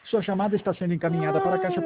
Sua chamada está sendo encaminhada para a caixa